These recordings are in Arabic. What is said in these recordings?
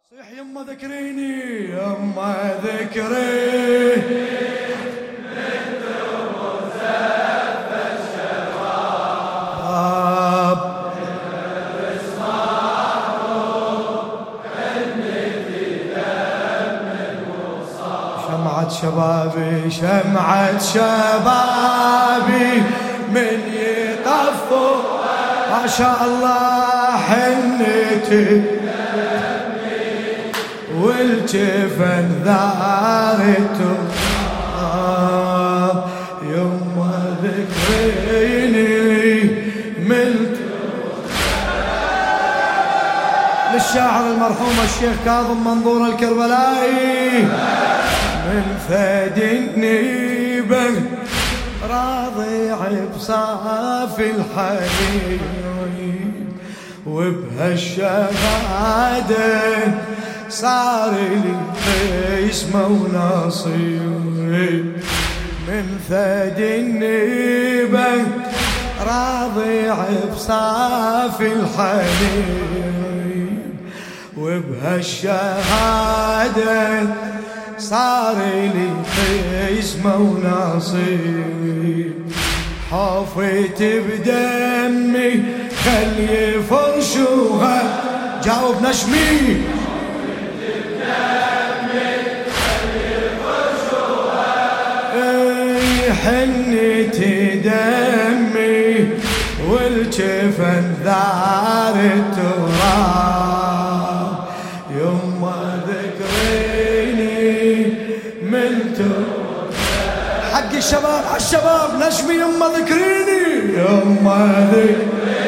صيح يما ذكريني يما ذكريني بنت مزف الشباب العرس محروم حنتي دم المصاب شمعة شبابي شمعة شبابي من يطفوا ما شاء الله حنتي والجفن ذارته يما ذكريني ملت للشاعر المرحوم الشيخ كاظم منظور الكربلائي من فد النيبة راضع بصافي الحليب وبهالشهادة صار لي اسمه ونصيب من فد النيبة راضع بصافي الحليب وبهالشهادة صار لي اسمه ونصيب حفيت بدمي خلي فرشوها جاوب نشمي حنتي دمي والجفن ذار التراب يما ذكريني من حق الشباب عالشباب نشمي يما ذكريني يما ذكريني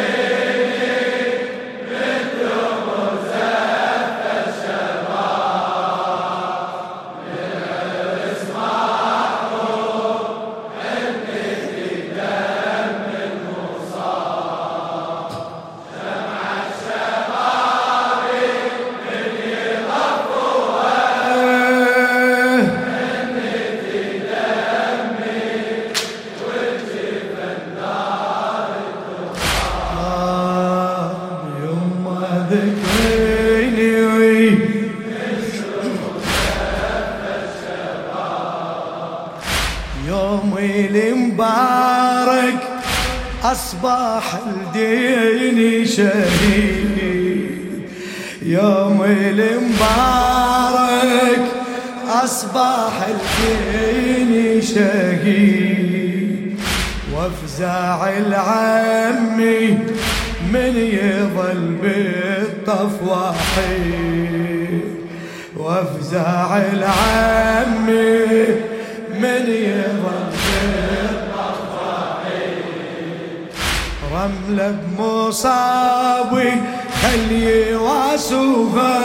يومي المبارك أصبح الدين شهيد يومي المبارك أصبح الدين شهيد وافزع العمي من يظل بالطف وحيد وافزع العمي من يظل رملة بمصابي خلي واسوها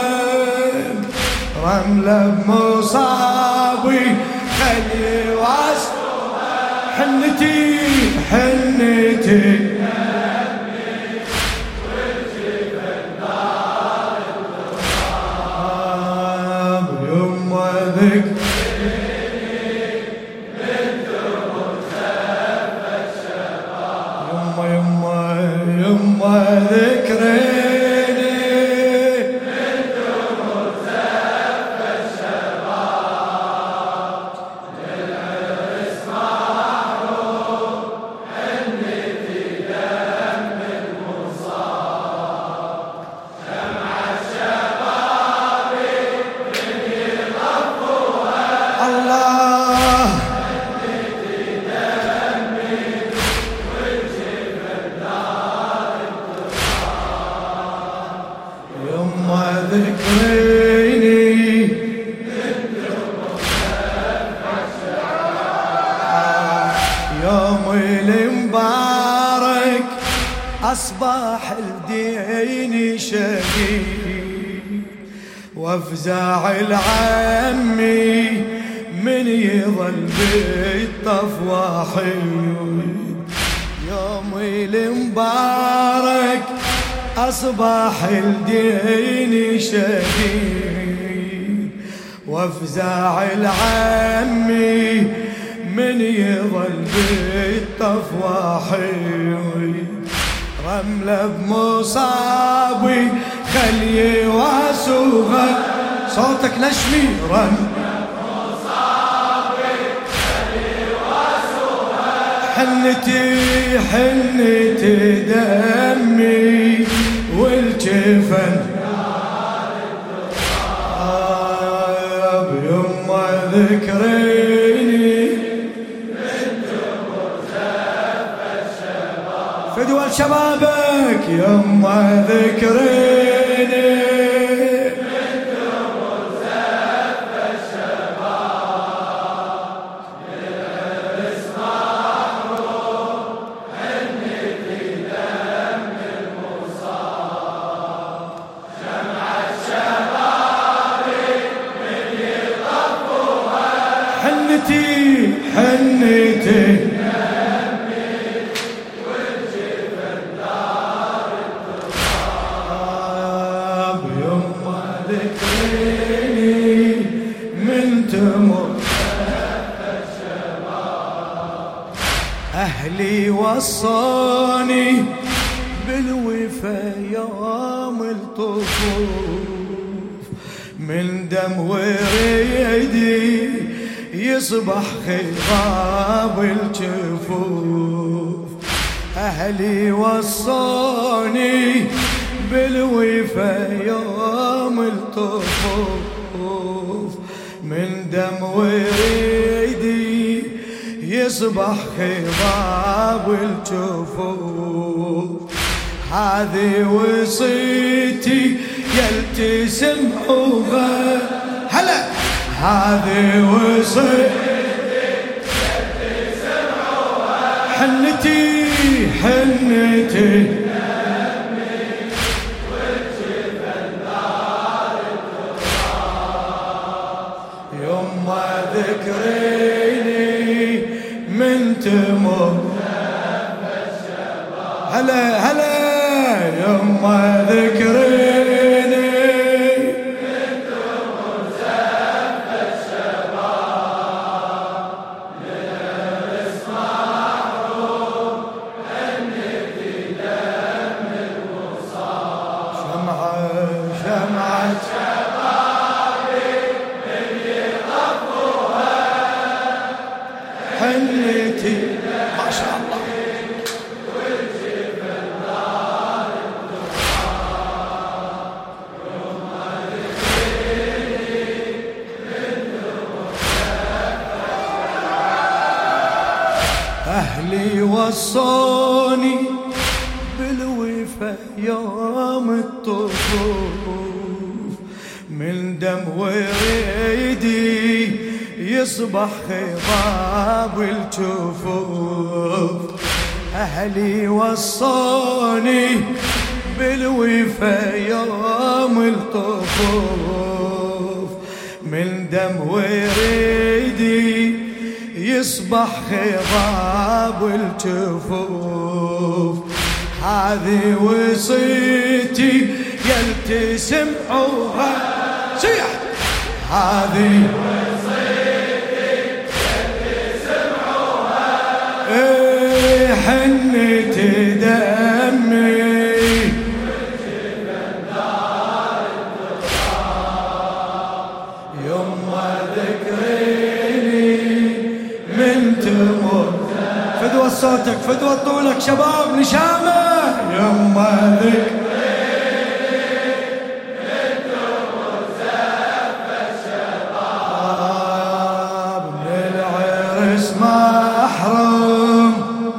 رملة بمصابي خلي واسوها حنتي حنتي يما ذكر يما ذكريني بنت مزف الشباب للعرس محروم حنتي دم المصاب شمعة شبابي من يطفوها الله حنتي دمي والجفن يما ذكريني يومي المبارك أصبح الدين شهيد وافزع العمي من يظل بالطف وحيد يومي المبارك أصبح الدين شهيد وافزع العمي من يظل بالطف وحيد رملة بمصابي خلي واسوها صوتك نشمي رن حنتي حنتي دمي والجفن بيما ذكريني فدوى شبابك يما ذكريني حنتي حنتي يما ذكريني من تمر أهلي وصاني بالوفا يوم الطفوف من دم وريدي يصبح خضاب الجفوف أهلي وصاني بالوفا يوم الطفوف من دم وريدي يصبح خضاب الجفوف هذه وصيتي يلتسم هلا هذه وصيتي حنتي حنتي يما ذكريني من تمر هلا هلا يما ذكريني حنتي ما شاء الله أهلي وصوني بالوفا يوم الطفوف من دم وريدي يصبح خضاب الجفوف أهلي وصوني بالوفا يوم الطفوف من دم وريدي يصبح خضاب الجفوف هذه وصيتي يلتسم عوها صيح هذه حنتي دمي يما ذكريني من تمر فدوى صوتك فدوى طولك شباب نشامة يما ذكريني من تمر زف الشباب من العرس محروم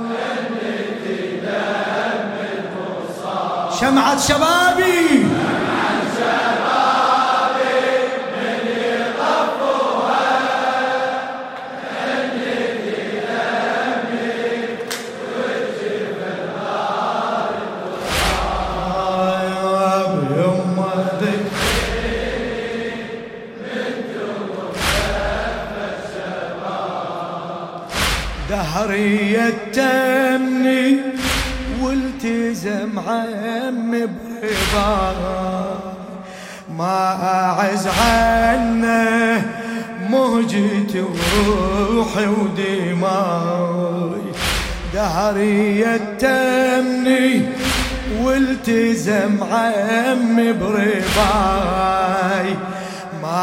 شمعة شبابي شمعة شبابي من يطفوها حنتي دمي وجف النار يما ذكريني من تمر الشباب دهري يتمني والتزم عم برضاه ما أعز عنه مهجتي وروحي ودماي دهري يتمني والتزم عم برضاي ما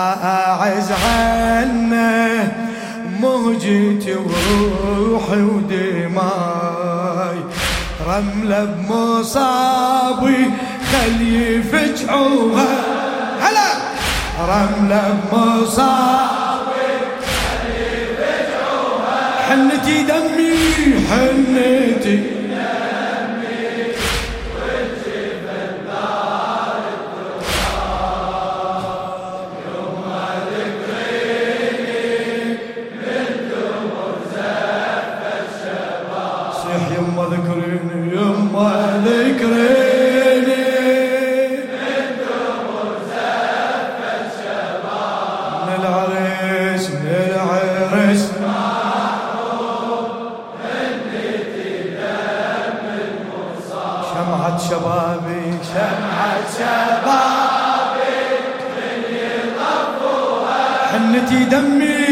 عنه مهجتي وروحي ودماي، رملة بمصابي خلي يفجعوها، هلا رملة بمصابي خلي يفجعوها، حنتي دمي حنتي يما ذكريني يما ذكريني من دمر زف الشباب، من العريس محروم هنتي دم المصاب، شمعة شبابي شمعة شبابي من يطفوها، حنتي دمي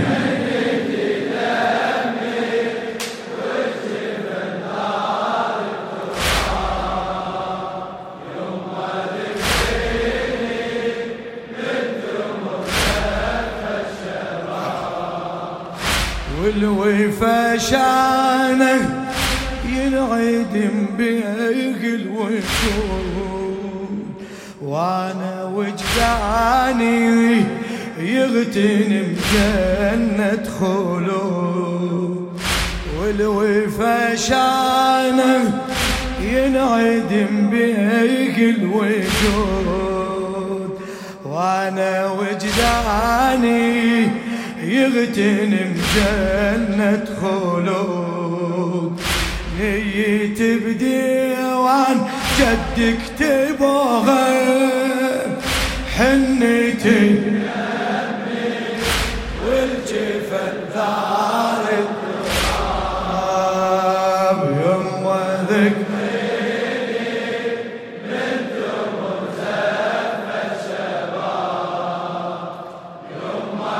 والوفا شانه ينعدم بيق الوجود، وانا وجداني يغتنم جنة خلود، والوفا شانه ينعدم بيق الوجود، وانا وجداني يغتنم جنة خلود، نيت بديوان جدك تبوها حنتي والجفن ثار التراب، يما ذكريني من دمر زف الشباب، يما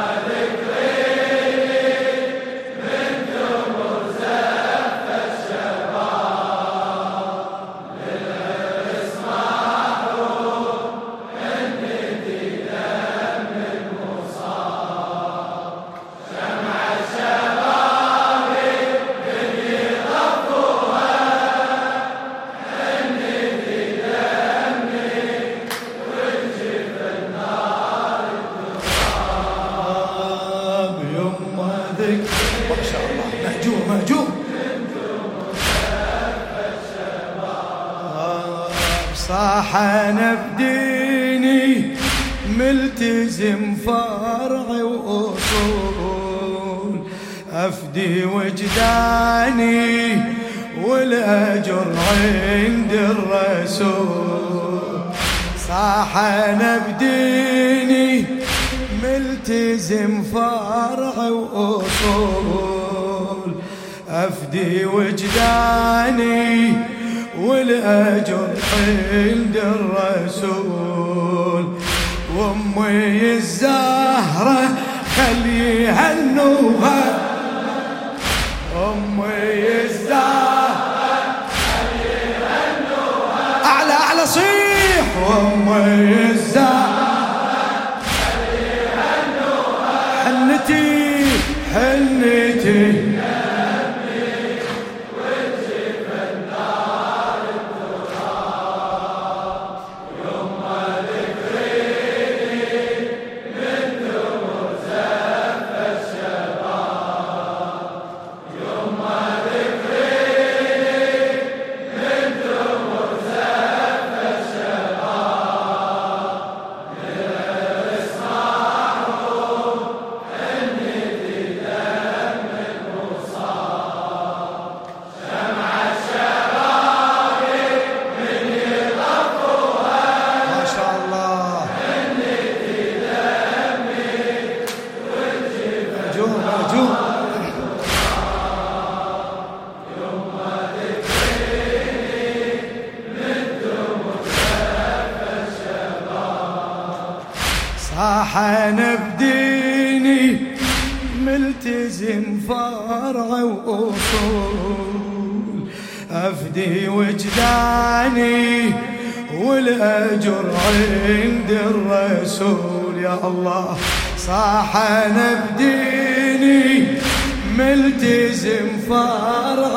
ما شاء الله مهجور مهجور، صاح انا بديني ملتزم فرعي واصول، افدي وجداني والاجر عند الرسول، صاح انا بديني ملتزم فرع وأصول، أفدي وجداني والأجر عند الرسول، وأمي الزهرة خليها النوها، أمي الزهرة خليها النوها، أعلى أعلى صيح، وأمي الزهرة حنتي حنتي والجبل نار التراب، يما ذكريني من دمر زف الشباب، يما ذكريني من دمر زف الشباب، صاح انا بديني ملتزم فرع واصول، افدي وجداني والأجر عند الرسول. يا الله صاح أنا بديني ملتزم فرع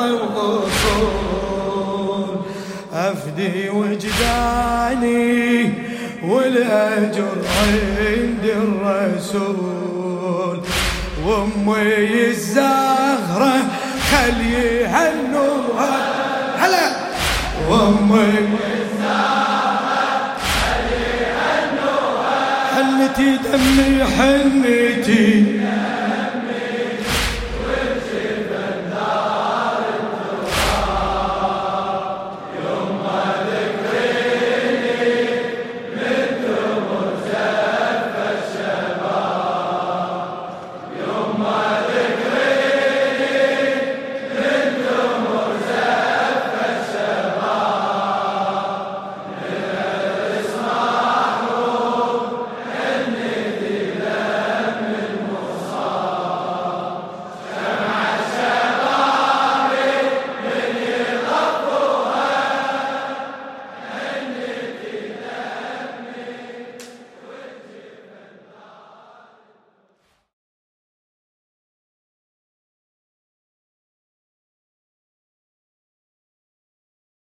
وأصول، أفدي وجداني والأجر عند الرسول. وأمي الزهرة خليها النوها هلا، وأمي الزهرة خليها النوها، حنتي دمي حنتي